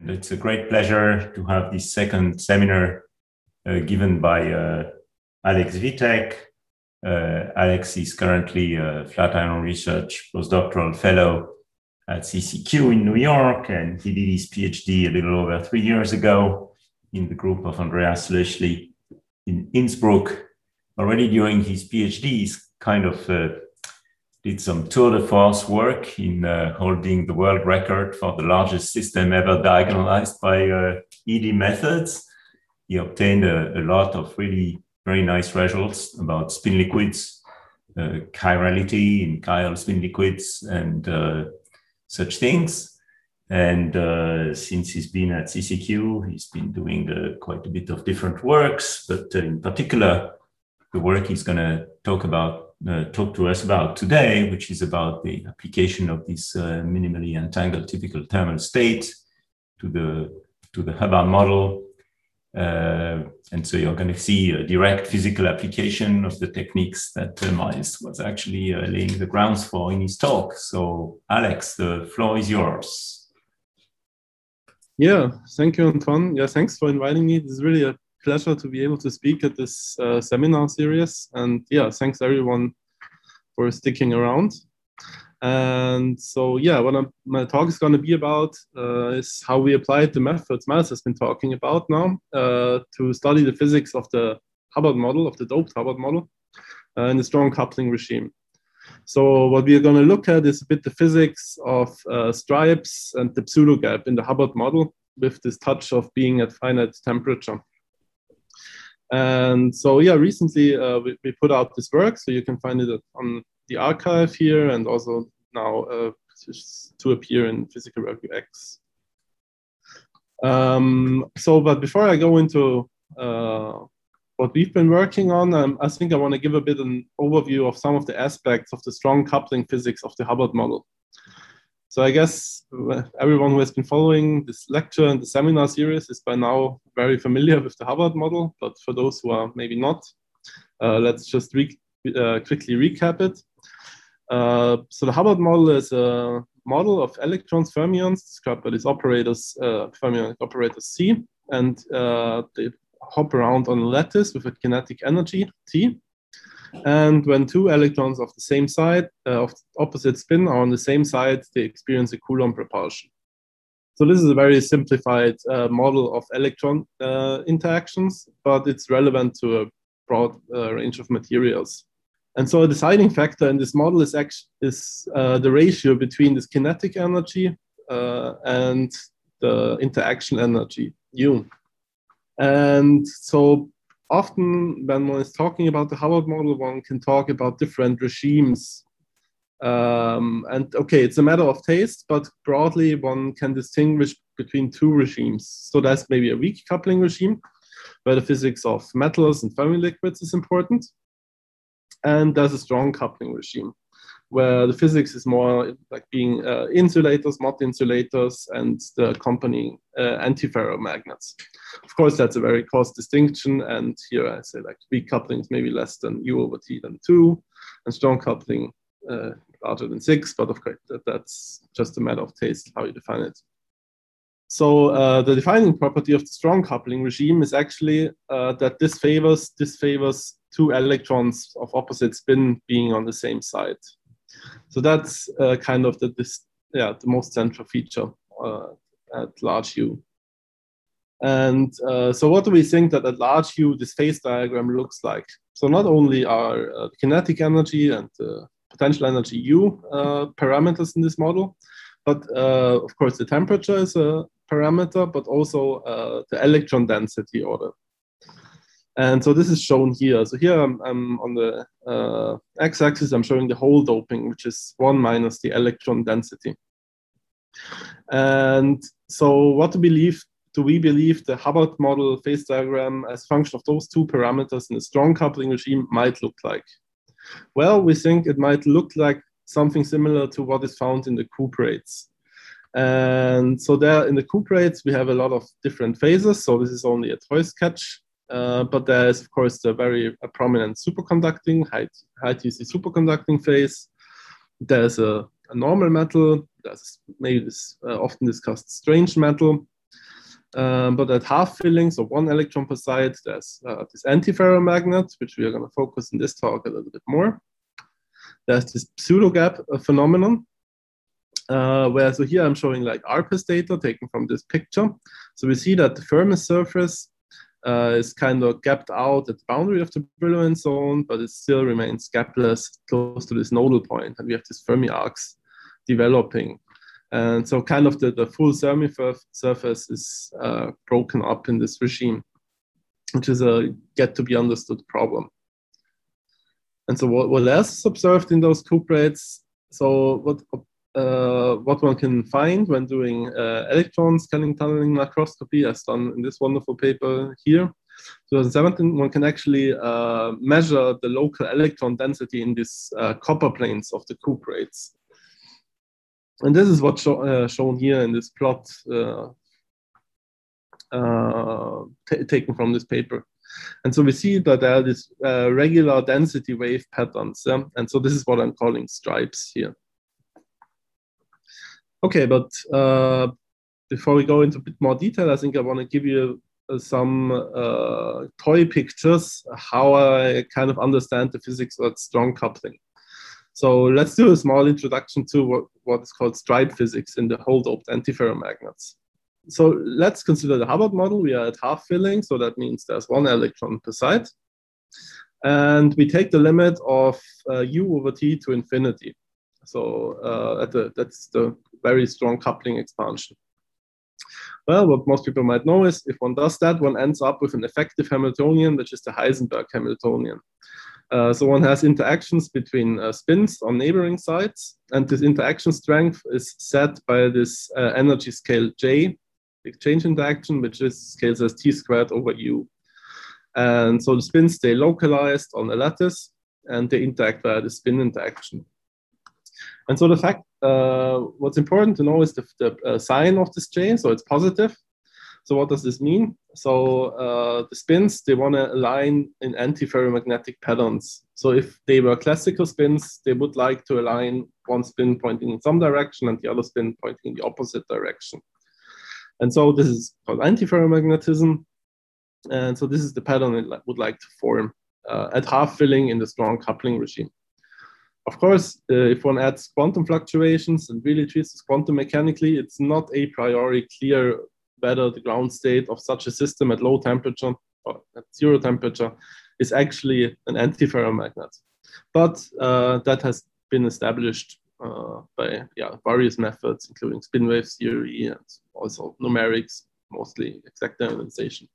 It's a great pleasure to have this second seminar given by Alex Vitek. Alex is currently a Flatiron Research postdoctoral fellow at CCQ in New York, and he did his PhD a little over 3 years ago in the group of Andreas Löschli in Innsbruck. Already during his PhD, he's kind of did some tour de force work in holding the world record for the largest system ever diagonalized by ED methods. He obtained a lot of really very nice results about spin liquids, chirality in chiral spin liquids, and such things. And since he's been at CCQ, he's been doing quite a bit of different works, but in particular, the work he's going to talk to us about today, which is about the application of this minimally entangled typical thermal state to the Hubbard model. And so you're going to see a direct physical application of the techniques that Miles was actually laying the grounds for in his talk. So Alex, the floor is yours. Yeah, thank you, Antoine. Yeah, thanks for inviting me. This is really a pleasure to be able to speak at this seminar series. And yeah, thanks everyone for sticking around. And so, yeah, what my talk is going to be about is how we applied the methods Miles has been talking about now to study the physics of the Hubbard model, of the doped Hubbard model, in the strong coupling regime. So what we are going to look at is a bit the physics of stripes and the pseudo gap in the Hubbard model with this touch of being at finite temperature. And so, yeah, recently we put out this work, so you can find it on the archive here and also now to appear in Physical Review X. But before I go into what we've been working on, I think I want to give a bit an overview of some of the aspects of the strong coupling physics of the Hubbard model. So I guess everyone who has been following this lecture and the seminar series is by now very familiar with the Hubbard model, but for those who are maybe not, let's just quickly recap it. So the Hubbard model is a model of electrons, fermions, described by these operators, fermionic operator C, and they hop around on a lattice with a kinetic energy, T. And when two electrons of the same side, of opposite spin, are on the same side, they experience a Coulomb repulsion. So this is a very simplified model of electron interactions, but it's relevant to a broad range of materials. And so a deciding factor in this model is the ratio between this kinetic energy and the interaction energy, U. And so often when one is talking about the Hubbard model, one can talk about different regimes. And okay, it's a matter of taste, but broadly one can distinguish between two regimes. So that's maybe a weak coupling regime, where the physics of metals and fermi liquids is important. And there's a strong coupling regime, where the physics is more like being insulators, not insulators, and the accompanying antiferromagnets. Of course, that's a very coarse distinction, and here I say like weak coupling is maybe less than U over T than 2, and strong coupling larger than 6, but of course that's just a matter of taste, how you define it. So the defining property of the strong coupling regime is actually that this favors two electrons of opposite spin being on the same side. So that's kind of the most central feature at large U. And so what do we think that at large U this phase diagram looks like? So not only are the kinetic energy and the potential energy U parameters in this model, but of course the temperature is a parameter, but also the electron density order. And so this is shown here. So here I'm on the x-axis, I'm showing the whole doping, which is 1 minus the electron density. And so what do we believe the Hubbard model phase diagram as a function of those two parameters in a strong coupling regime might look like? Well, we think it might look like something similar to what is found in the cuprates. And so there in the cuprates, we have a lot of different phases. So this is only a toy sketch. But there is, of course, the very prominent superconducting, high TC superconducting phase. There's a normal metal. There's maybe this often discussed strange metal. But at half filling, so 1 electron per side, there's this antiferromagnet, which we are going to focus in this talk a little bit more. There's this pseudo-gap phenomenon, where, so here I'm showing like ARPAS data taken from this picture. So we see that the Fermi surface is kind of gapped out at the boundary of the Brillouin zone, but it still remains gapless close to this nodal point, and we have these Fermi arcs developing. And so kind of the full Fermi surface is broken up in this regime, which is a yet to be understood problem. And so what else is observed in those cuprates? So what one can find when doing electron scanning tunneling microscopy, as done in this wonderful paper here, 2017, one can actually measure the local electron density in these copper planes of the cuprates. And this is what's shown here in this plot taken from this paper. And so we see that there are these regular density wave patterns. And so this is what I'm calling stripes here. Okay, but before we go into a bit more detail, I think I want to give you some toy pictures, how I kind of understand the physics of strong coupling. So let's do a small introduction to what is called stripe physics in the hole-doped antiferromagnets. So let's consider the Hubbard model. We are at half filling, so that means there's 1 electron per side. And we take the limit of u over t to infinity. So that's the very strong coupling expansion. Well, what most people might know is if one does that, one ends up with an effective Hamiltonian, which is the Heisenberg Hamiltonian. So one has interactions between spins on neighboring sides, and this interaction strength is set by this energy scale J, the exchange interaction, which is scales as t squared over u. And so the spins stay localized on a lattice, and they interact via the spin interaction. And so the fact, what's important to know is the sign of this J, so it's positive. So what does this mean? So the spins, they want to align in antiferromagnetic patterns. So if they were classical spins, they would like to align one spin pointing in some direction and the other spin pointing in the opposite direction. And so this is called antiferromagnetism. And so this is the pattern it would like to form at half filling in the strong coupling regime. Of course, if one adds quantum fluctuations and really treats this quantum mechanically, it's not a priori clear whether the ground state of such a system at low temperature or at 0 temperature is actually an antiferromagnet. But that has been established by various methods, including spin wave theory and also numerics, mostly exact generalization.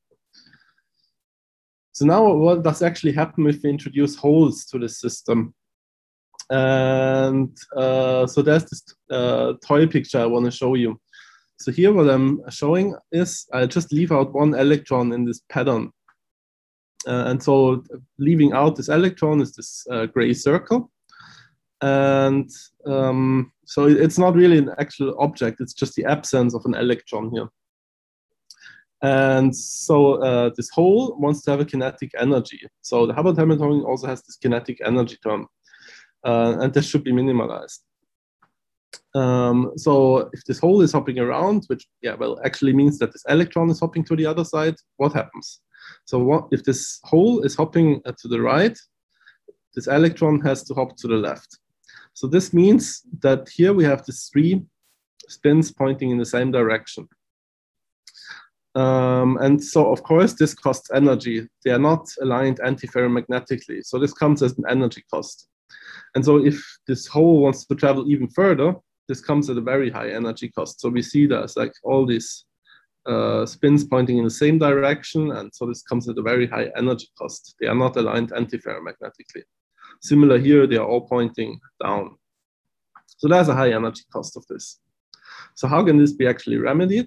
So now what does actually happen if we introduce holes to the system? And so there's this toy picture I want to show you. So here what I'm showing is I just leave out 1 electron in this pattern. And so leaving out this electron is this gray circle. And so it's not really an actual object, it's just the absence of an electron here. And so this hole wants to have a kinetic energy. So the Hubbard Hamiltonian also has this kinetic energy term. And this should be minimalized. So if this hole is hopping around, which actually means that this electron is hopping to the other side, what happens? So if this hole is hopping to the right, this electron has to hop to the left. So this means that here we have these 3 spins pointing in the same direction. And so of course this costs energy. They are not aligned antiferromagnetically. So this comes as an energy cost. And so if this hole wants to travel even further, this comes at a very high energy cost. So we see there's like all these spins pointing in the same direction. And so this comes at a very high energy cost. They are not aligned antiferromagnetically. Similar here, they are all pointing down. So there's a high energy cost of this. So how can this be actually remedied?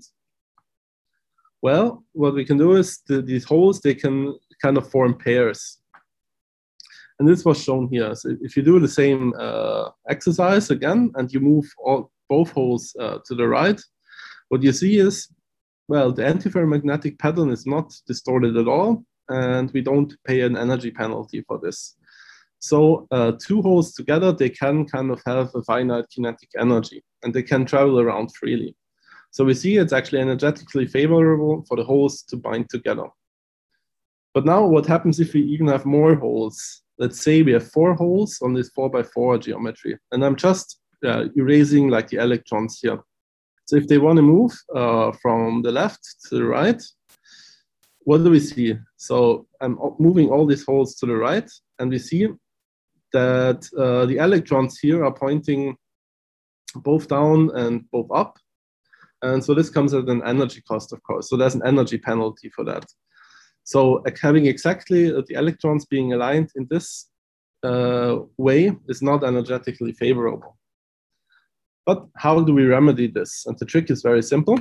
Well, what we can do is these holes, they can kind of form pairs. And this was shown here. So if you do the same exercise again, and you move both holes to the right, what you see is, well, the antiferromagnetic pattern is not distorted at all, and we don't pay an energy penalty for this. So 2 holes together, they can kind of have a finite kinetic energy, and they can travel around freely. So we see it's actually energetically favorable for the holes to bind together. But now what happens if we even have more holes? Let's say we have 4 holes on this 4x4 geometry, and I'm just erasing like the electrons here. So if they want to move from the left to the right, what do we see? So I'm moving all these holes to the right, and we see that the electrons here are pointing both down and both up. And so this comes at an energy cost, of course. So there's an energy penalty for that. So having exactly the electrons being aligned in this way is not energetically favorable. But how do we remedy this? And the trick is very simple.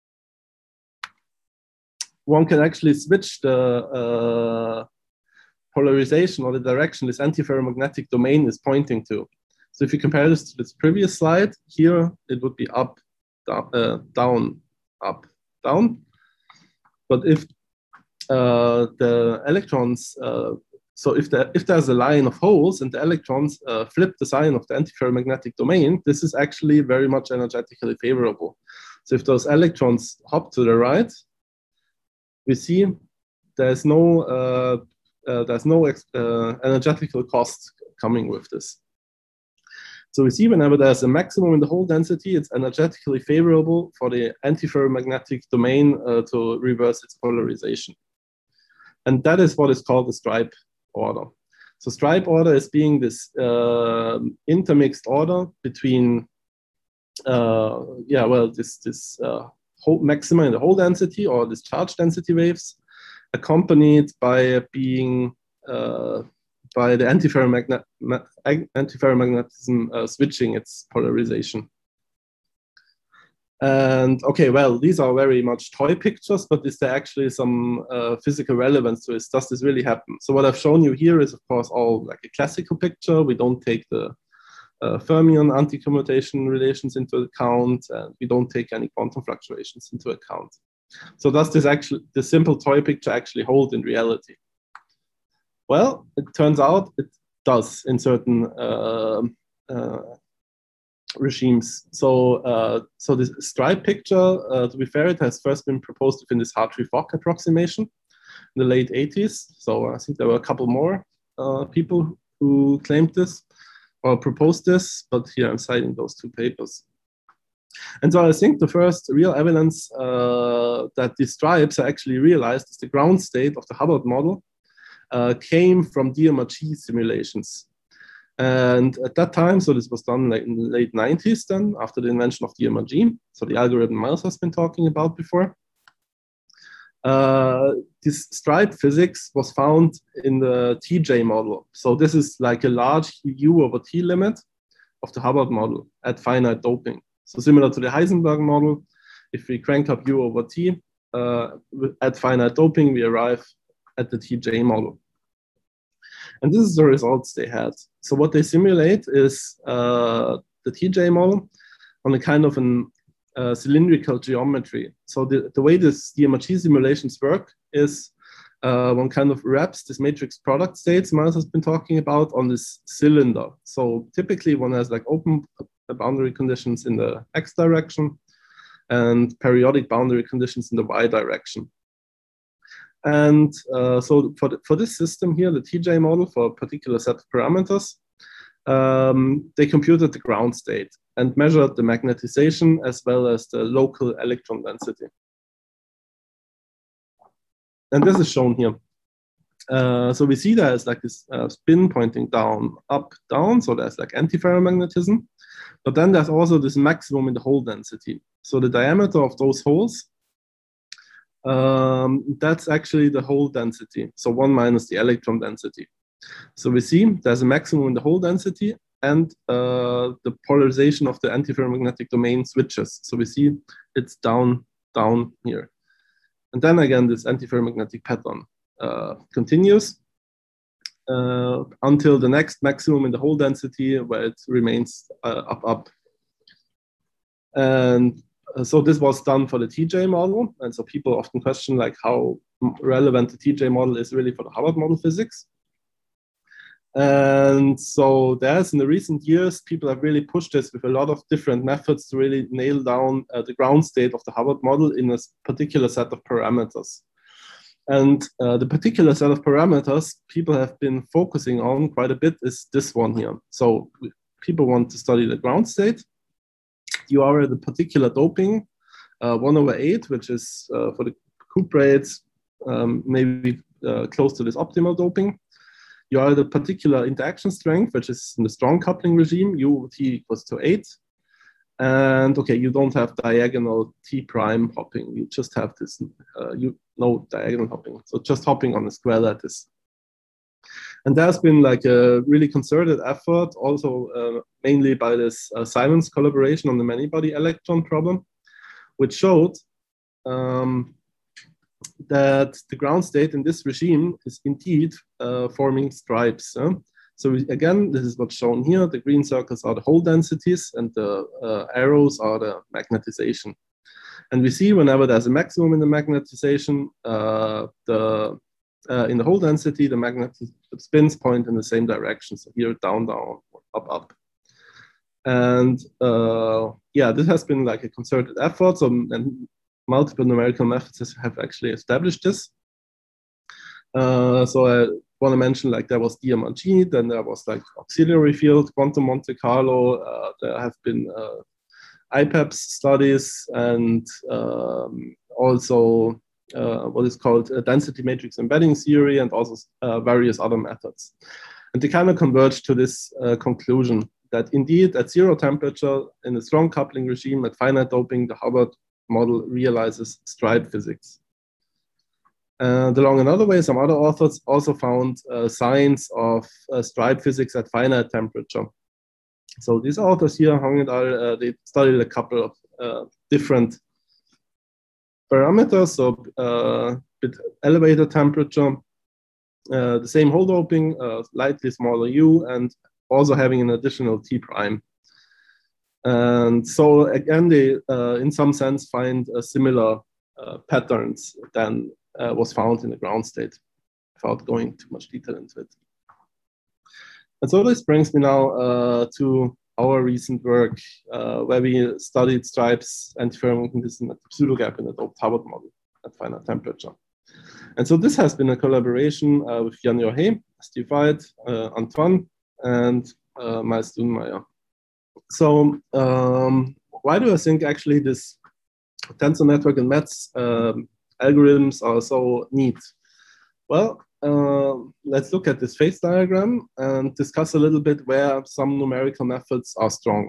One can actually switch the polarization or the direction this antiferromagnetic domain is pointing to. So if you compare this to this previous slide, here it would be up, down, up, down. But if the electrons, so if there's a line of holes and the electrons flip the sign of the antiferromagnetic domain, this is actually very much energetically favorable. So if those electrons hop to the right, we see there's no energetical cost coming with this. So we see whenever there's a maximum in the hole density, it's energetically favorable for the antiferromagnetic domain to reverse its polarization. And that is what is called the stripe order. So stripe order is being this intermixed order between, this hole maxima in the hole density or this charge density waves, accompanied by being by the antiferromagnetism switching its polarization. And okay, well, these are very much toy pictures, but is there actually some physical relevance to this? Does this really happen? So what I've shown you here is, of course, all like a classical picture. We don't take the fermion anti-commutation relations into account, and we don't take any quantum fluctuations into account. So does this simple toy picture actually hold in reality? Well, it turns out it does in certain regimes. So this stripe picture, to be fair, it has first been proposed within this Hartree-Fock approximation in the late 80s. So I think there were a couple more people who claimed this or proposed this, but here I'm citing those 2 papers. And so I think the first real evidence that these stripes are actually realized is the ground state of the Hubbard model came from DMRG simulations. And at that time, so this was done like in the late 90s then, after the invention of DMRG, so the algorithm Miles has been talking about before. This stripe physics was found in the TJ model. So this is like a large U over T limit of the Hubbard model at finite doping. So similar to the Heisenberg model, if we crank up U over T at finite doping, we arrive at the TJ model. And this is the results they had. So what they simulate is the TJ model on a kind of an cylindrical geometry. So the way this DMRG simulations work is one kind of wraps this matrix product states Miles has been talking about on this cylinder. So typically one has like open boundary conditions in the X direction and periodic boundary conditions in the Y direction. And so for this system here, the TJ model for a particular set of parameters, they computed the ground state and measured the magnetization as well as the local electron density. And this is shown here. So we see there's like this spin pointing down, up, down. So there's like antiferromagnetism. But then there's also this maximum in the hole density. So the diameter of those holes, that's actually the hole density. So 1 minus the electron density. So we see there's a maximum in the hole density and the polarization of the antiferromagnetic domain switches. So we see it's down, down here. And then again, this antiferromagnetic pattern continues until the next maximum in the hole density where it remains up, up. And so this was done for the TJ model. And so people often question like how relevant the TJ model is really for the Hubbard model physics. And so there's, in the recent years, people have really pushed this with a lot of different methods to really nail down the ground state of the Hubbard model in a particular set of parameters. And the particular set of parameters people have been focusing on quite a bit is this one here. So people want to study the ground state. You are at a particular doping, 1/8, which is for the cuprates, maybe close to this optimal doping. You are at a particular interaction strength, which is in the strong coupling regime, U/T equals to 8. And okay, you don't have diagonal T prime hopping. You just have this, no diagonal hopping. So just hopping on a square lattice. And there's been like a really concerted effort, also mainly by this Simons collaboration on the many-body electron problem, which showed that the ground state in this regime is indeed forming stripes. So again, this is what's shown here. The green circles are the hole densities and the arrows are the magnetization. And we see whenever there's a maximum in the magnetization, in the hole density, the magnetic spins point in the same direction. So here, down, down, up, up. And yeah, this has been like a concerted effort. So, and multiple numerical methods have actually established this. So I want to mention, like, there was DMRG, then there was like auxiliary field, quantum Monte Carlo. There have been IPEPS studies, and also what is called a density matrix embedding theory, and also various other methods. And they kind of converge to this conclusion that indeed at 0 temperature in a strong coupling regime at finite doping, the Hubbard model realizes stripe physics. Along another way, some other authors also found signs of stripe physics at finite temperature. So these authors here, Hong et al., they studied a couple of different parameters. So with elevated temperature, the same hole doping, slightly smaller U, and also having an additional T prime. And so again, they, in some sense, find similar patterns than was found in the ground state, without going too much detail into it. And so this brings me now to our recent work, where we studied stripes antiferromagnetism magnetism at the pseudogap in the doped Hubbard model at finite temperature. And so this has been a collaboration with Jan Johe, Steve White, Antoine, and Miles Dunmeyer. So why do I think actually this tensor network and METS algorithms are so neat? Well, let's look at this phase diagram and discuss a little bit where some numerical methods are strong.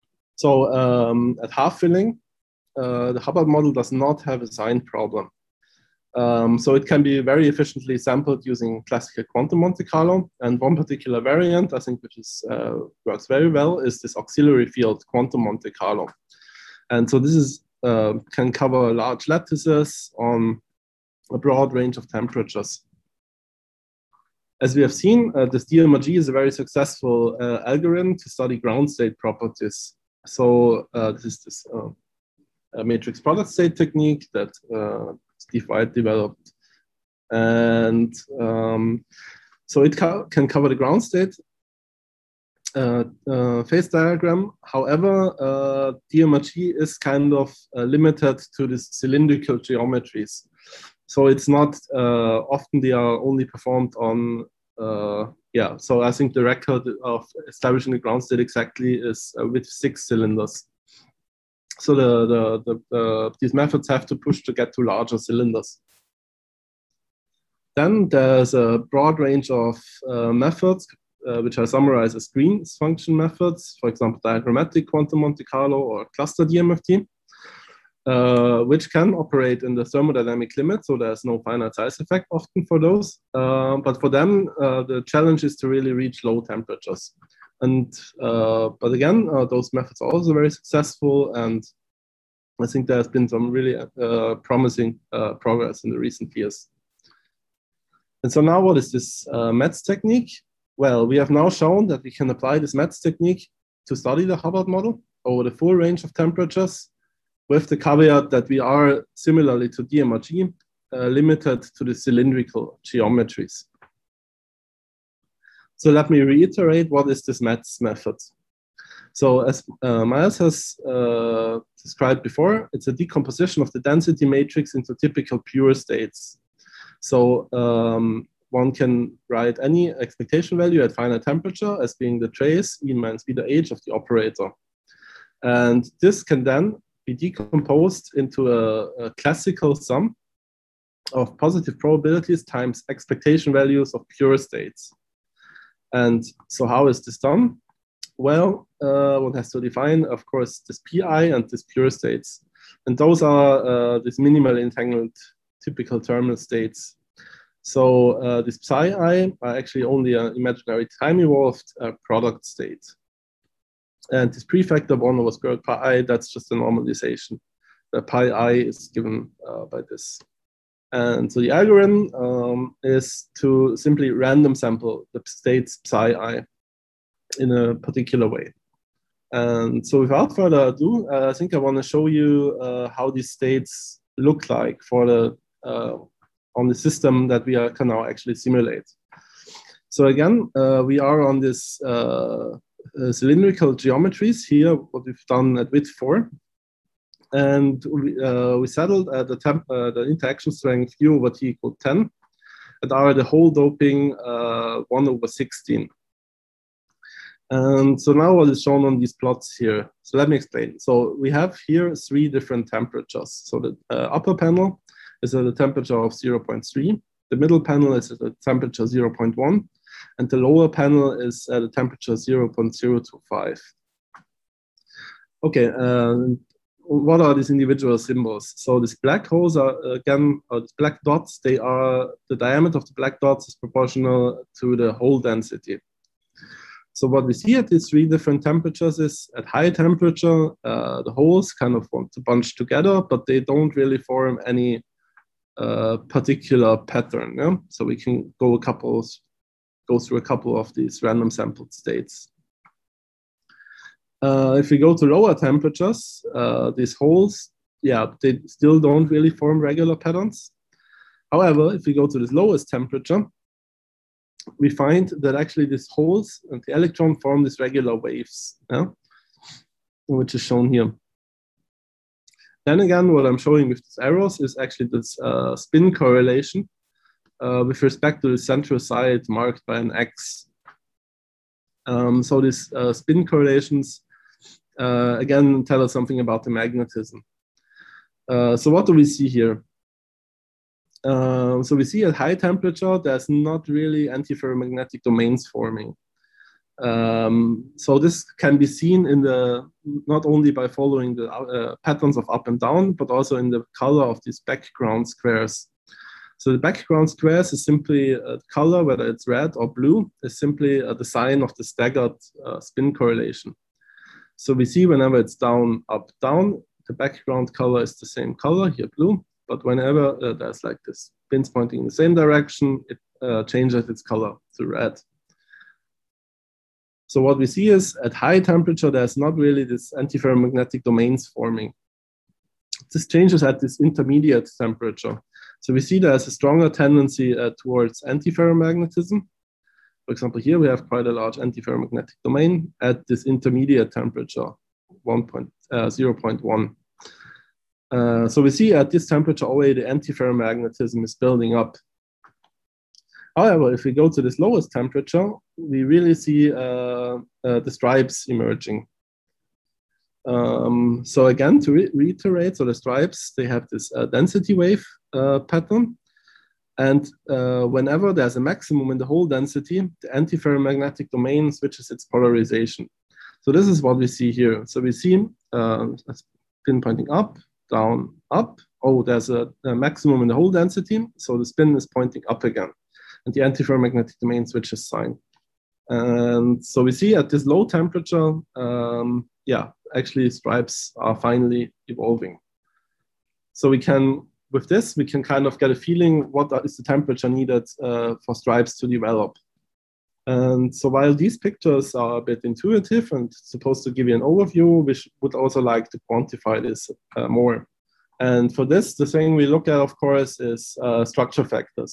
So at half filling, the Hubbard model does not have a sign problem. So it can be very efficiently sampled using classical quantum Monte Carlo. And one particular variant, I think, which is, works very well, is this auxiliary field quantum Monte Carlo. And so this is, can cover large lattices on a broad range of temperatures. As we have seen, this DMRG is a very successful algorithm to study ground state properties. So this is this matrix product state technique that Steve White developed. And so it can cover the ground state phase diagram. However, DMRG is kind of limited to this cylindrical geometries. So it's not, often they are only performed on, yeah, so I think the record of establishing the ground state exactly is with 6 cylinders. So these methods have to push to get to larger cylinders. Then there's a broad range of methods, which I summarize as green function methods, for example, diagrammatic quantum Monte Carlo or cluster DMFT, which can operate in the thermodynamic limit, so there's no finite size effect often for those. But for them, the challenge is to really reach low temperatures. And but again, those methods are also very successful, and I think there's been some really promising progress in the recent years. And so now, what is this METS technique? Well, we have now shown that we can apply this METS technique to study the Hubbard model over the full range of temperatures, with the caveat that we are, similarly to DMRG, limited to the cylindrical geometries. So let me reiterate, what is this METS method? So as Myers has described before, it's a decomposition of the density matrix into typical pure states. So one can write any expectation value at finite temperature as being the trace E minus beta h of the operator. And this can then be decomposed into a classical sum of positive probabilities times expectation values of pure states. And so how is this done? Well, one has to define, of course, this pi and this pure states. And those are these minimally entangled typical terminal states. So this psi I are actually only an imaginary time-evolved product state. And this prefactor 1 over square root pi I, that's just a normalization. The pi I is given by this. And so the algorithm is to simply random sample the states psi I in a particular way. And so without further ado, I think I want to show you how these states look like for the on the system that we can now actually simulate. So again, we are on this cylindrical geometries here, what we've done at width 4. And we settled at the interaction strength U over T equal 10 at R the whole doping 1 over 16. And so now what is shown on these plots here. So let me explain. So we have here 3 different temperatures. So the upper panel is at a temperature of 0.3. The middle panel is at a temperature 0.1. And the lower panel is at a temperature 0.025. Okay, what are these individual symbols? So these black holes are, again, or these black dots, they are, the diameter of the black dots is proportional to the hole density. So what we see at these 3 different temperatures is at high temperature, the holes kind of want to bunch together, but they don't really form any particular pattern. Yeah? So we can go through a couple of these random sampled states. If we go to lower temperatures, these holes, yeah, they still don't really form regular patterns. However, if we go to this lowest temperature, we find that actually these holes and the electron form these regular waves, yeah? Which is shown here. Then again, what I'm showing with these arrows is actually this spin correlation with respect to the central side marked by an X. So these spin correlations, again, tell us something about the magnetism. So what do we see here? So we see at high temperature, there's not really antiferromagnetic domains forming. So this can be seen in not only by following the patterns of up and down, but also in the color of these background squares. So the background squares is simply a color, whether it's red or blue, is simply the sign of the staggered spin correlation. So we see whenever it's down, up, down, the background color is the same color, here blue. But whenever there's like this spins pointing in the same direction, it changes its color to red. So what we see is at high temperature, there's not really this antiferromagnetic domains forming. This changes at this intermediate temperature. So we see there's a stronger tendency towards antiferromagnetism. For example, here we have quite a large antiferromagnetic domain at this intermediate temperature, 0.1. So we see at this temperature already the antiferromagnetism is building up. However, if we go to this lowest temperature, we really see the stripes emerging. So again, to reiterate, so the stripes, they have this density wave pattern. And whenever there's a maximum in the hole density, the antiferromagnetic domain switches its polarization. So this is what we see here. So we see spin pointing up, down, up. Oh, there's a maximum in the hole density. So the spin is pointing up again. And the antiferromagnetic domain switches sign. And so we see at this low temperature, yeah, actually stripes are finally evolving. So we can, with this, we can kind of get a feeling what is the temperature needed for stripes to develop. And so while these pictures are a bit intuitive and supposed to give you an overview, we would also like to quantify this more. And for this, the thing we look at, of course, is structure factors.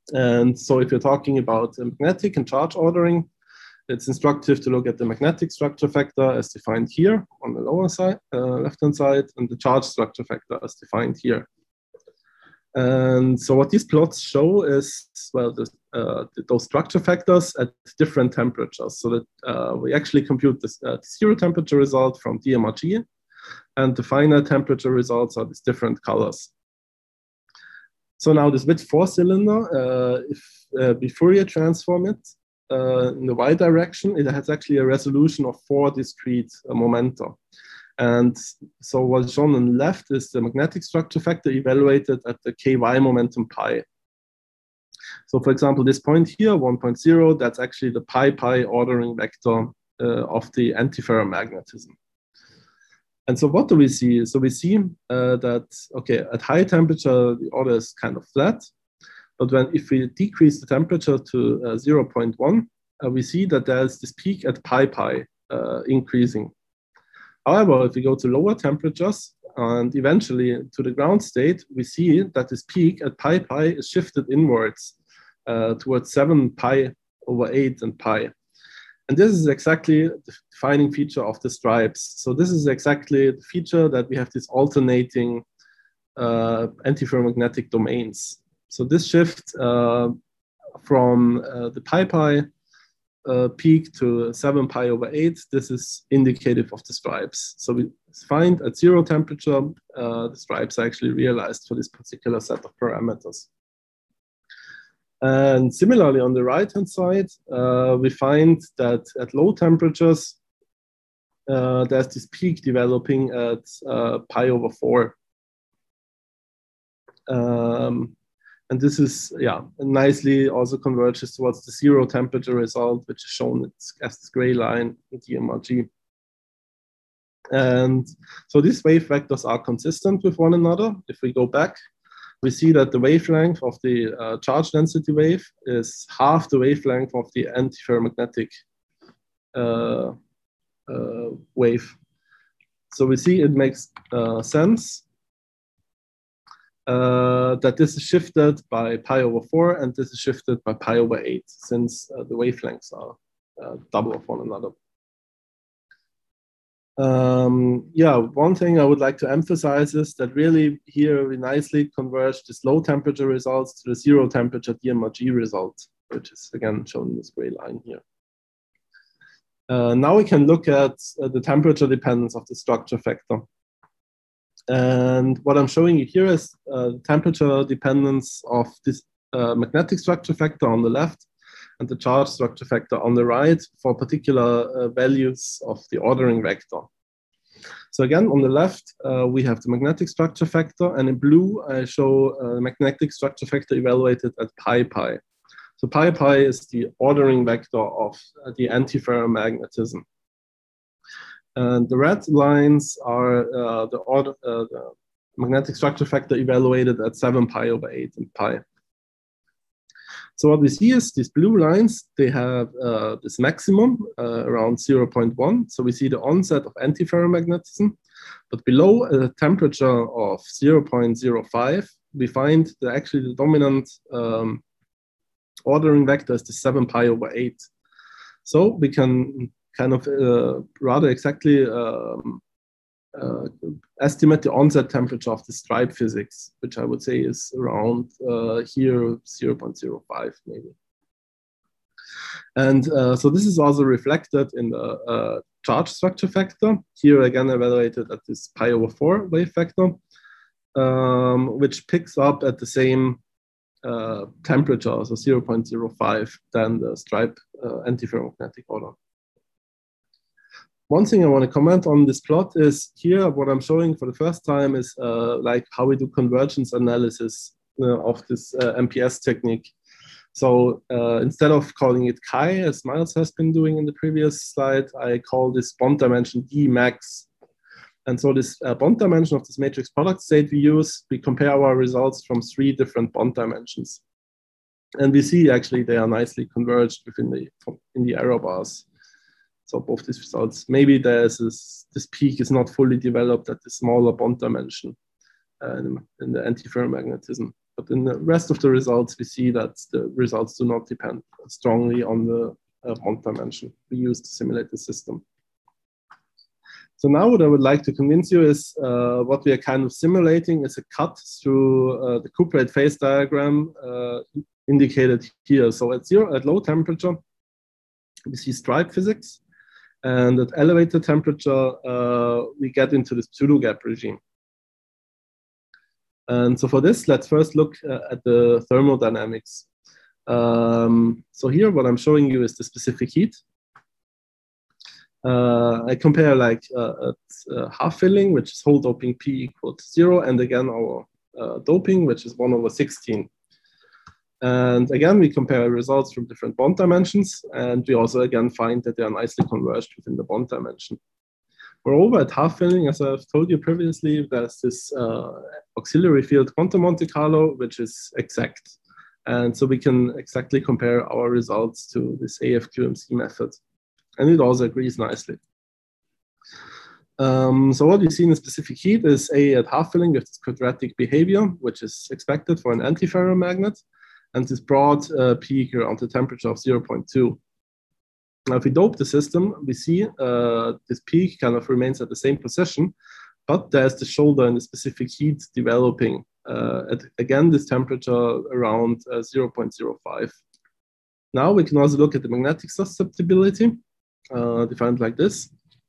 And so if you're talking about magnetic and charge ordering, it's instructive to look at the magnetic structure factor as defined here on the lower side, left-hand side, and the charge structure factor as defined here. And so what these plots show is, well, those structure factors at different temperatures. So that we actually compute this zero temperature result from DMRG, and the final temperature results are these different colors. So now this width 4 cylinder, if we Fourier transform it in the y direction, it has actually a resolution of 4 discrete momenta. And so what's shown on the left is the magnetic structure factor evaluated at the ky momentum pi. So for example, this point here, 1.0, that's actually the pi ordering vector of the antiferromagnetism. And so what do we see? So we see that, okay, at high temperature, the order is kind of flat. But if we decrease the temperature to 0.1, we see that there's this peak at pi increasing. However, if we go to lower temperatures and eventually to the ground state, we see that this peak at pi is shifted inwards towards 7 pi over 8 and pi. And this is exactly the defining feature of the stripes. So this is exactly the feature that we have these alternating antiferromagnetic domains. So this shift from the pi peak to 7 pi over 8, this is indicative of the stripes. So we find at 0 temperature, the stripes are actually realized for this particular set of parameters. And similarly, on the right-hand side, we find that at low temperatures, there's this peak developing at pi over 4. And this is, yeah, nicely also converges towards the 0 temperature result, which is shown as this gray line in DMRG. And so these wave vectors are consistent with one another. If we go back, we see that the wavelength of the charge density wave is half the wavelength of the antiferromagnetic wave. So we see it makes sense that this is shifted by pi over 4 and this is shifted by pi over 8, since the wavelengths are double of one another. Yeah, one thing I would like to emphasize is that really here we nicely converge this low temperature results to the 0 temperature DMRG result, which is again shown in this gray line here. Now we can look at the temperature dependence of the structure factor. And what I'm showing you here is temperature dependence of this magnetic structure factor on the left and the charge structure factor on the right for particular values of the ordering vector. So again, on the left, we have the magnetic structure factor, and in blue, I show the magnetic structure factor evaluated at pi. So pi is the ordering vector of the antiferromagnetism. And the red lines are the magnetic structure factor evaluated at 7 pi over 8 and pi. So what we see is these blue lines, they have this maximum around 0.1. So we see the onset of antiferromagnetism. But below a temperature of 0.05, we find that actually the dominant ordering vector is the 7 pi over 8. So we can kind of rather exactly estimate the onset temperature of the stripe physics, which I would say is around here 0.05 maybe. And so this is also reflected in the charge structure factor, here again evaluated at this pi over 4 wave factor, which picks up at the same temperature, so 0.05, than the stripe antiferromagnetic order. One thing I want to comment on this plot is here, what I'm showing for the first time is like how we do convergence analysis of this MPS technique. So instead of calling it chi, as Miles has been doing in the previous slide, I call this bond dimension D max. And so this bond dimension of this matrix product state we use, we compare our results from 3 different bond dimensions. And we see actually they are nicely converged within the error bars. So both these results, maybe there's this peak is not fully developed at the smaller bond dimension in the antiferromagnetism. But in the rest of the results, we see that the results do not depend strongly on the bond dimension we use to simulate the system. So now what I would like to convince you is what we are kind of simulating is a cut through the cuprate phase diagram indicated here. So at low temperature, we see stripe physics. And at elevated temperature, we get into this pseudo-gap regime. And so for this, let's first look at the thermodynamics. So here, what I'm showing you is the specific heat. I compare like at half filling, which is whole doping P equal to 0, and again our doping, which is 1/16. And again, we compare results from different bond dimensions, and we also again find that they are nicely converged within the bond dimension. Moreover, at half filling, as I've told you previously, there's this auxiliary field quantum Monte Carlo, which is exact. And so we can exactly compare our results to this AFQMC method. And it also agrees nicely. So what we see in the specific heat is at half filling with this quadratic behavior, which is expected for an antiferromagnet, and this broad peak around the temperature of 0.2. Now, if we dope the system, we see this peak kind of remains at the same position, but there's the shoulder in the specific heat developing at, again, this temperature around 0.05. Now we can also look at the magnetic susceptibility, defined like this.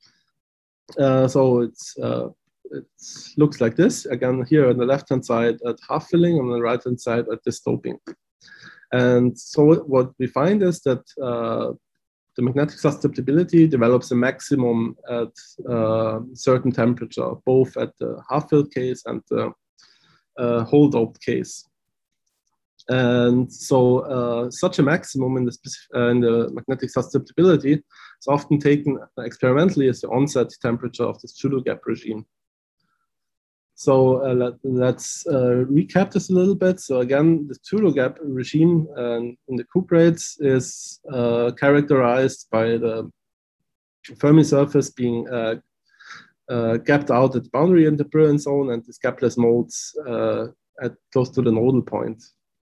So it looks like this. Again, here on the left-hand side at half filling, on the right-hand side at this doping. And so what we find is that the magnetic susceptibility develops a maximum at certain temperature, both at the half-filled case and the whole doped case. And so such a maximum in the magnetic susceptibility is often taken experimentally as the onset temperature of this pseudo-gap regime. So let's recap this a little bit. So again, the pseudo-gap regime in the cuprates is characterized by the Fermi surface being gapped out at the boundary in the Brillouin zone and these gapless modes at close to the nodal point.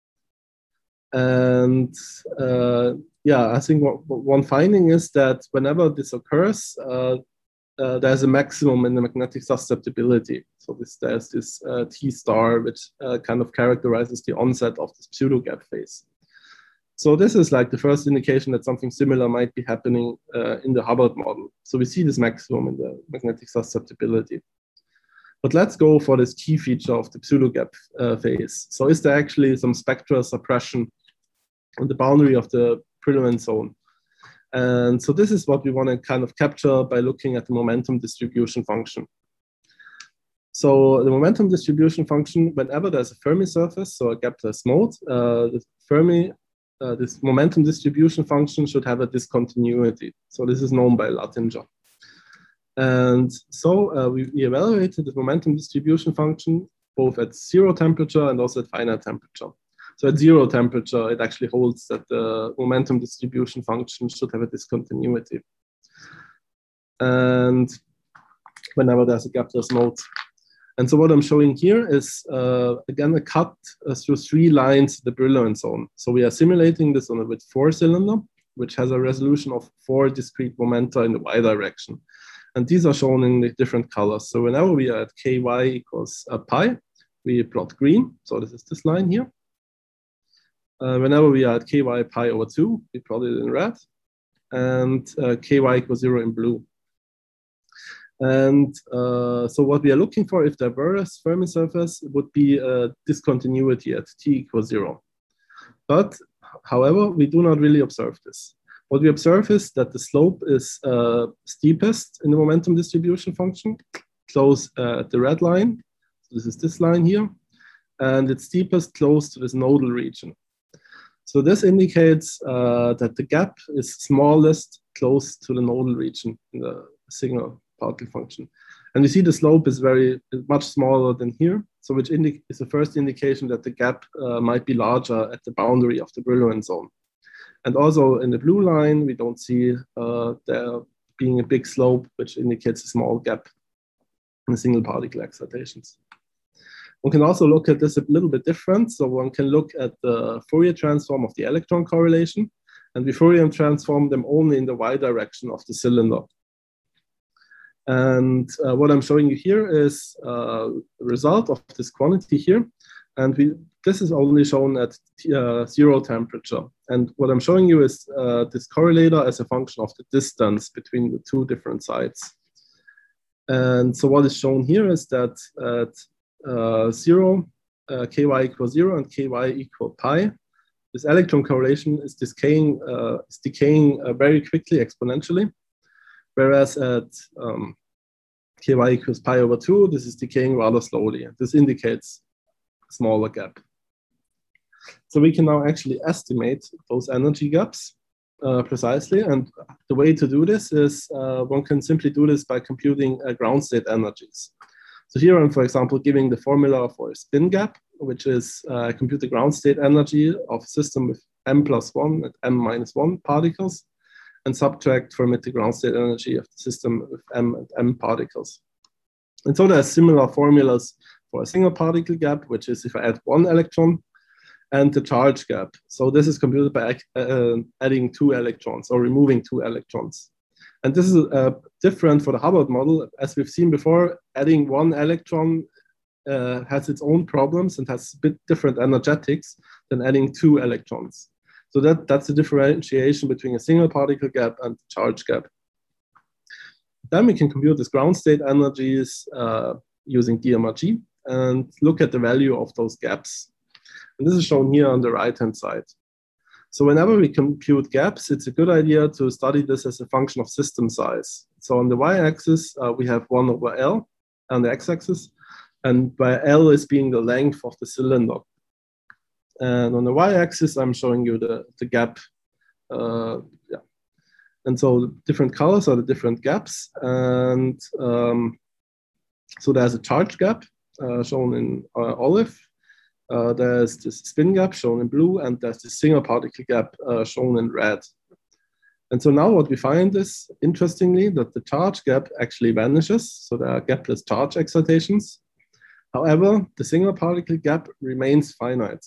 And yeah, I think one finding is that whenever this occurs, there's a maximum in the magnetic susceptibility. So there's this T star, which kind of characterizes the onset of this pseudo-gap phase. So this is like the first indication that something similar might be happening in the Hubbard model. So we see this maximum in the magnetic susceptibility. But let's go for this key feature of the pseudo-gap phase. So is there actually some spectral suppression on the boundary of the Brillouin zone? And so this is what we want to kind of capture by looking at the momentum distribution function. So the momentum distribution function, whenever there's a Fermi surface, so a gapless mode, this momentum distribution function should have a discontinuity. So this is known by Luttinger. And so we evaluated the momentum distribution function both at 0 temperature and also at finite temperature. So at 0 temperature, it actually holds that the momentum distribution function should have a discontinuity. And whenever there's a gapless mode. And so what I'm showing here is, again, a cut through 3 lines the Brillouin zone. So we are simulating this on a width 4 cylinder, which has a resolution of 4 discrete momenta in the y direction. And these are shown in the different colors. So whenever we are at ky equals pi, we plot green. So this is this line here. Whenever we are at ky pi over 2, we plot it in red, and ky equals 0 in blue. And so what we are looking for, if there were a Fermi surface, would be a discontinuity at t equals 0. But however, we do not really observe this. What we observe is that the slope is steepest in the momentum distribution function, close at the red line. So this is this line here. And it's steepest close to this nodal region. So this indicates that the gap is smallest close to the nodal region in the signal particle function. And we see the slope is much smaller than here, so which is the first indication that the gap might be larger at the boundary of the Brillouin zone. And also in the blue line, we don't see there being a big slope, which indicates a small gap in the single particle excitations. One can also look at this a little bit different. So one can look at the Fourier transform of the electron correlation, and we Fourier transform them only in the y direction of the cylinder. And what I'm showing you here is the result of this quantity here. And this is only shown at 0 temperature. And what I'm showing you is this correlator as a function of the distance between the two different sides. And so what is shown here is that at 0, ky equals 0 and ky equal pi, this electron correlation is decaying very quickly exponentially. Whereas at ky equals pi over 2, this is decaying rather slowly. This indicates a smaller gap. So we can now actually estimate those energy gaps precisely. And the way to do this is one can simply do this by computing ground state energies. So here I'm, for example, giving the formula for a spin gap, which is compute the ground state energy of a system with m plus 1 and m minus 1 particles, and subtract from it the ground state energy of the system with m and m particles. And so there are similar formulas for a single particle gap, which is if I add 1 electron, and the charge gap. So this is computed by adding 2 electrons or removing 2 electrons. And this is different for the Hubbard model. As we've seen before, adding 1 electron has its own problems and has a bit different energetics than adding 2 electrons. So that's the differentiation between a single particle gap and the charge gap. Then we can compute this ground state energies using DMRG and look at the value of those gaps. And this is shown here on the right-hand side. So whenever we compute gaps, it's a good idea to study this as a function of system size. So on the y-axis, we have 1 over L on the x-axis, and by L is being the length of the cylinder. And on the y-axis, I'm showing you the gap. Yeah. And so different colors are the different gaps. And so there's a charge gap shown in olive. There's this spin gap shown in blue, and there's the single particle gap shown in red. And so now what we find is, interestingly, that the charge gap actually vanishes. So there are gapless charge excitations. However, the single particle gap remains finite.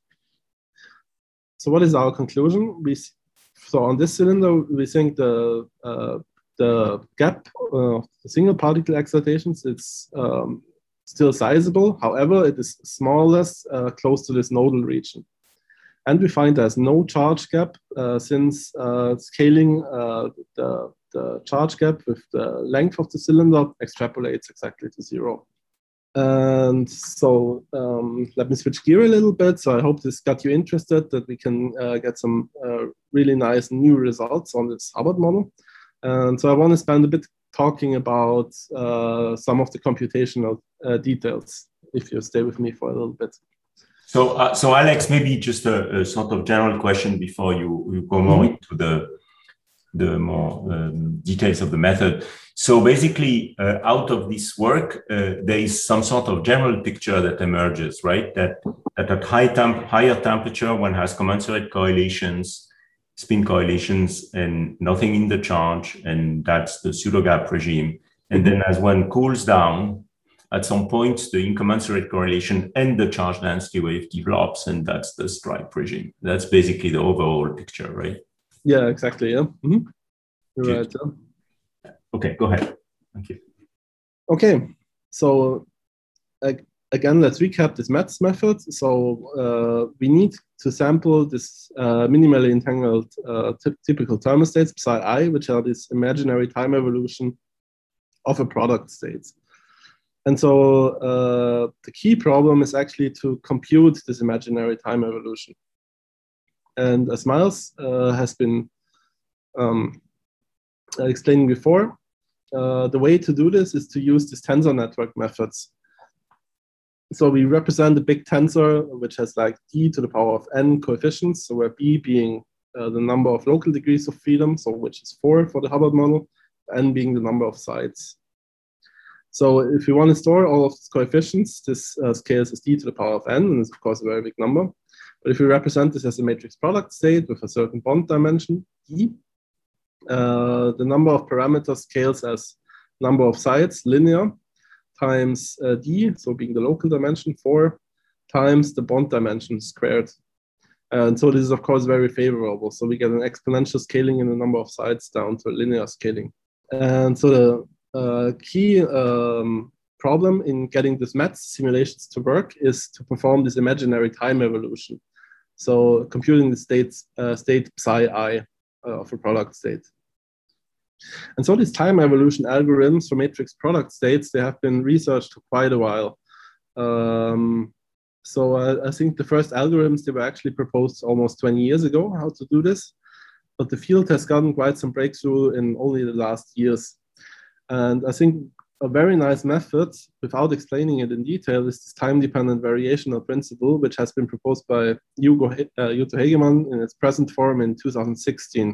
So what is our conclusion? So on this cylinder, we think the gap of the single particle excitations is still sizable. However, it is smallest close to this nodal region. And we find there's no charge gap since scaling the charge gap with the length of the cylinder extrapolates exactly to 0. And so let me switch gear a little bit. So I hope this got you interested, that we can get some really nice new results on this Hubbard model. And so I want to spend a bit talking about some of the computational details, if you stay with me for a little bit. So Alex, maybe just a sort of general question before you go more into the more details of the method. So basically, out of this work, there is some sort of general picture that emerges, right? That at higher temperature, one has commensurate correlations, spin correlations, and nothing in the charge, and that's the pseudo-gap regime. And then as one cools down, at some point, the incommensurate correlation and the charge density wave develops, and that's the stripe regime. That's basically the overall picture, right? Yeah, exactly. Yeah. Mm-hmm. You're right. Yeah. Okay, go ahead. Thank you. Okay, so again, let's recap this METS method. So we need to sample this minimally entangled typical thermostates psi I, which are this imaginary time evolution of a product state. And so the key problem is actually to compute this imaginary time evolution. And as Miles has been explaining before, the way to do this is to use these tensor network methods. So we represent a big tensor, which has like d to the power of n coefficients, so where b being the number of local degrees of freedom, so which is 4 for the Hubbard model, n being the number of sites. So if you want to store all of these coefficients, this scales as d to the power of n, and it's of course a very big number. But if we represent this as a matrix product state with a certain bond dimension, d, the number of parameters scales as number of sites, linear, times d, so being the local dimension, 4 times the bond dimension squared. And so this is, of course, very favorable. So we get an exponential scaling in the number of sites down to a linear scaling. And so the key problem in getting this METS simulations to work is to perform this imaginary time evolution. So computing the state psi I of a product state. And so these time evolution algorithms for matrix product states, they have been researched for quite a while. So I think the first algorithms, they were actually proposed almost 20 years ago, how to do this. But the field has gotten quite some breakthrough in only the last years. And I think a very nice method, without explaining it in detail, is this time-dependent variational principle, which has been proposed by Juto Hegemann in its present form in 2016.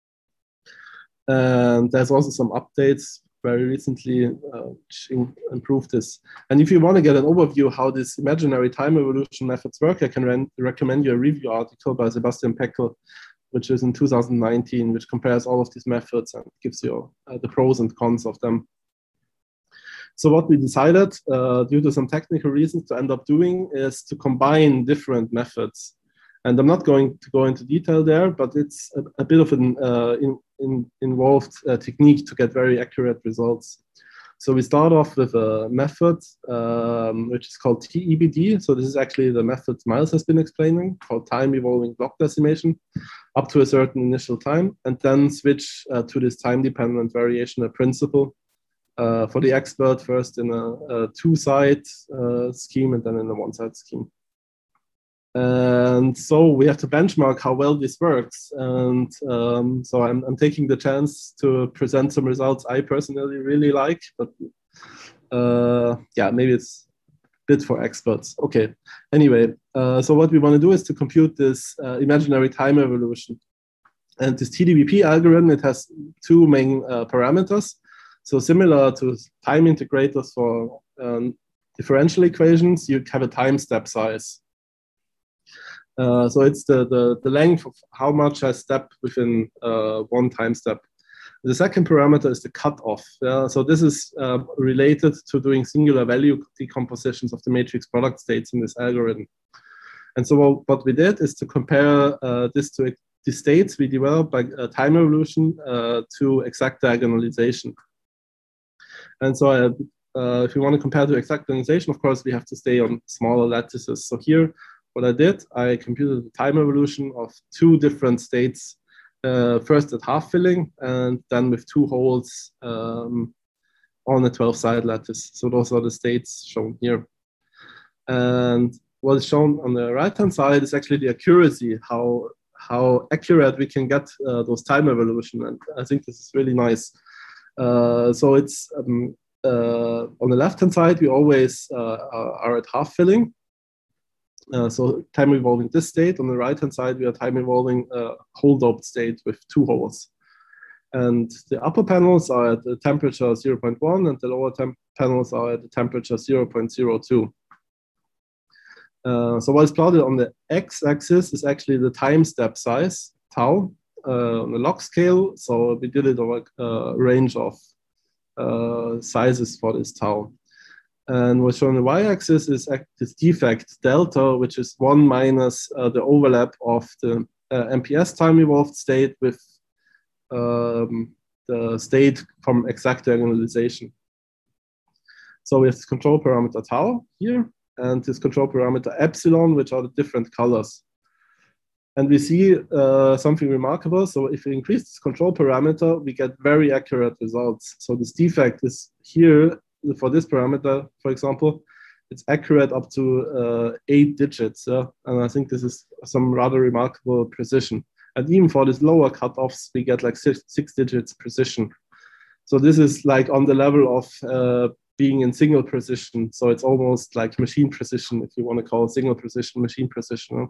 And there's also some updates very recently which improved this. And if you want to get an overview how this imaginary time evolution methods work, I can recommend you a review article by Sebastian Peckel, which is in 2019, which compares all of these methods and gives you the pros and cons of them. So what we decided, due to some technical reasons, to end up doing is to combine different methods. And I'm not going to go into detail there, but it's a bit of an involved technique to get very accurate results. So we start off with a method which is called TEBD. So this is actually the method Miles has been explaining, called time evolving block decimation, up to a certain initial time, and then switch to this time-dependent variational principle for the expert, first in a two-side scheme and then in a one-side scheme. And so we have to benchmark how well this works. And so I'm taking the chance to present some results I personally really like, but yeah, maybe it's a bit for experts. Okay, anyway, so what we want to do is to compute this imaginary time evolution. And this TDBP algorithm, it has two main parameters. So similar to time integrators for differential equations, you have a time step size. So it's the length of how much I step within one time step. The second parameter is the cutoff. So this is related to doing singular value decompositions of the matrix product states in this algorithm. And so what we did is to compare this to the states we developed by time evolution to exact diagonalization. And so if you want to compare to exact diagonalization, of course, we have to stay on smaller lattices. So here, what I did, I computed the time evolution of two different states, first at half filling and then with two holes on a 12-side lattice. So those are the states shown here. And what is shown on the right-hand side is actually the accuracy, how accurate we can get those time evolution. And I think this is really nice. So it's on the left-hand side, we always are at half filling. So time evolving this state. On the right-hand side, we are time evolving hole-doped state with two holes. And the upper panels are at the temperature 0.1 and the lower panels are at the temperature 0.02. So what is plotted on the x-axis is actually the time step size, tau, on the log scale. So we did it over a range of sizes for this tau. And what's shown on the y-axis is this defect delta, which is 1 minus the overlap of the MPS time evolved state with the state from exact diagonalization. So we have this control parameter tau here, and this control parameter epsilon, which are the different colors. And we see something remarkable. So if we increase this control parameter, we get very accurate results. So this defect is here. For this parameter, for example, it's accurate up to 8 digits. And I think this is some rather remarkable precision. And even for these lower cutoffs, we get like six digits precision. So this is like on the level of being in single precision. So it's almost like machine precision, if you want to call single precision machine precision.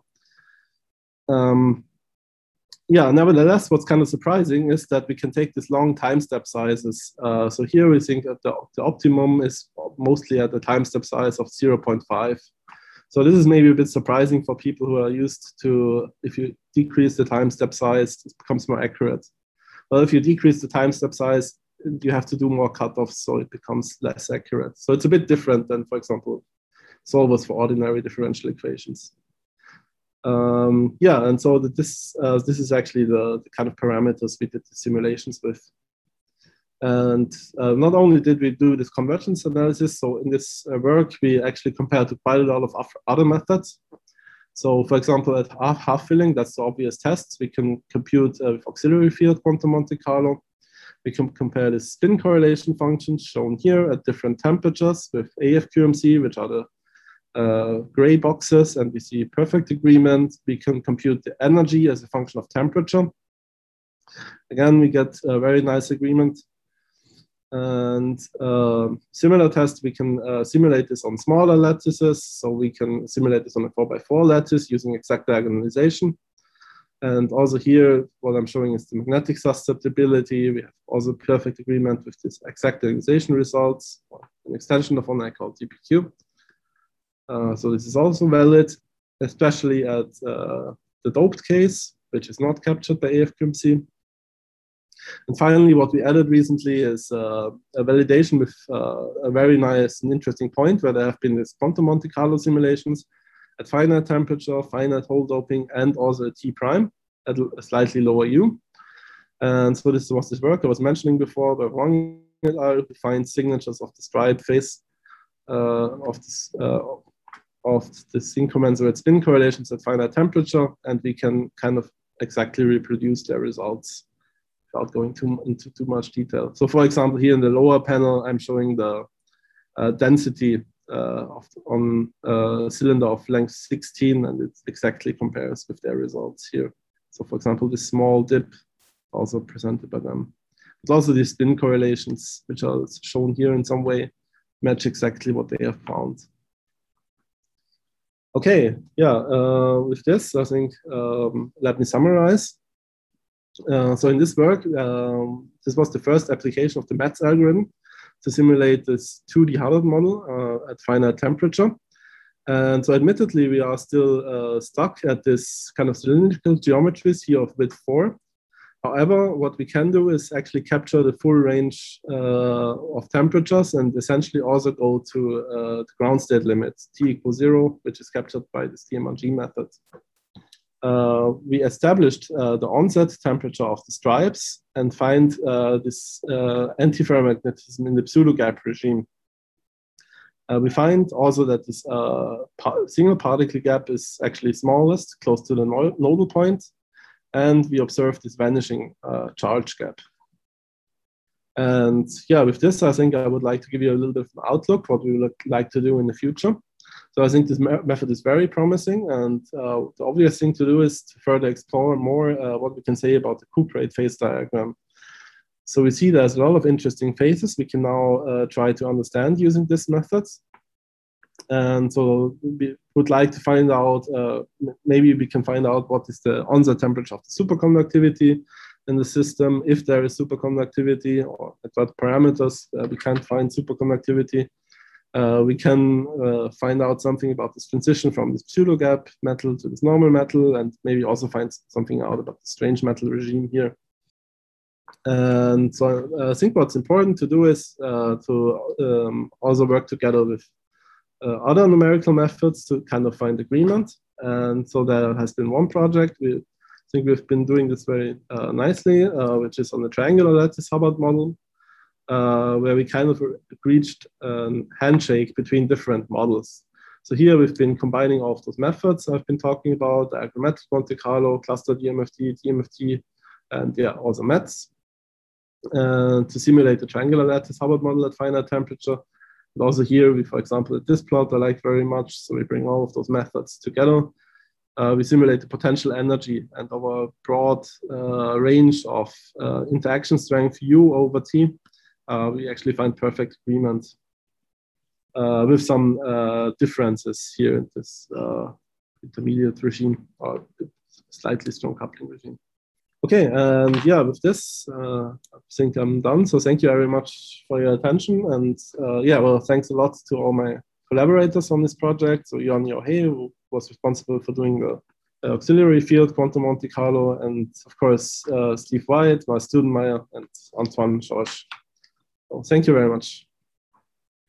Yeah, nevertheless, what's kind of surprising is that we can take these long time step sizes. So here we think that the optimum is mostly at the time step size of 0.5. So this is maybe a bit surprising for people who are used to, if you decrease the time step size, it becomes more accurate. Well, if you decrease the time step size, you have to do more cutoffs, so it becomes less accurate. So it's a bit different than, for example, solvers for ordinary differential equations. Yeah, and so this is actually the kind of parameters we did the simulations with. And not only did we do this convergence analysis, so in this work, we actually compared to quite a lot of other methods. So for example, at half filling, that's the obvious tests, we can compute with auxiliary field quantum Monte Carlo. We can compare the spin correlation functions shown here at different temperatures with AFQMC, which are the gray boxes, and we see perfect agreement. We can compute the energy as a function of temperature. Again, we get a very nice agreement. And similar tests, we can simulate this on smaller lattices. So we can simulate this on a 4x4 lattice using exact diagonalization. And also here, what I'm showing is the magnetic susceptibility. We have also perfect agreement with this exact diagonalization results, an extension of one I call DPQ. So this is also valid, especially at the doped case, which is not captured by AFQMC. And finally, what we added recently is a validation with a very nice and interesting point where there have been these quantum Monte Carlo simulations at finite temperature, finite hole doping, and also at T prime at a slightly lower U. And so this was this work I was mentioning before, where Wang et al. Find signatures of the stripe phase of this incommensurate spin correlations at finite temperature, and we can kind of exactly reproduce their results without going into too much detail. So for example, here in the lower panel, I'm showing the density on a cylinder of length 16, and it exactly compares with their results here. So for example, this small dip also presented by them. But also these spin correlations, which are shown here in some way, match exactly what they have found. Okay, yeah, with this, I think, let me summarize. So in this work, this was the first application of the METS algorithm to simulate this 2D Hubbard model at finite temperature. And so admittedly, we are still stuck at this kind of cylindrical geometries here of width 4. However, what we can do is actually capture the full range of temperatures and essentially also go to the ground state limit, T = 0, which is captured by the TMRG method. We established the onset temperature of the stripes and find this antiferromagnetism in the pseudo-gap regime. We find also that this single particle gap is actually smallest, close to the nodal point, and we observe this vanishing charge gap. And yeah, with this, I think I would like to give you a little bit of an outlook, what we would like to do in the future. So I think this method is very promising, and the obvious thing to do is to further explore more what we can say about the cuprate phase diagram. So we see there's a lot of interesting phases we can now try to understand using this method. And so we would like to find out, maybe we can find out what is the onset temperature of the superconductivity in the system, if there is superconductivity, or at what parameters we can't find superconductivity. We can find out something about this transition from this pseudo-gap metal to this normal metal, and maybe also find something out about the strange metal regime here. And so I think what's important to do is to also work together with other numerical methods to kind of find agreement. And so there has been one project, I think we've been doing this very nicely, which is on the triangular lattice Hubbard model, where we kind of reached a handshake between different models. So here we've been combining all of those methods I've been talking about, the agrammetric Monte Carlo, cluster DMFT, DMFT, and yeah, also METS, to simulate the triangular lattice Hubbard model at finite temperature. And also here, we, for example, at this plot I like very much, so we bring all of those methods together. We simulate the potential energy, and our broad range of interaction strength U over T, we actually find perfect agreement with some differences here in this intermediate regime, or slightly strong coupling regime. Okay, and yeah, with this, I think I'm done. So thank you very much for your attention. And yeah, well, thanks a lot to all my collaborators on this project. So Jan Johe, who was responsible for doing the auxiliary field, quantum Monte Carlo, and of course, Steve White, my student Meyer, and Antoine Georges. So thank you very much.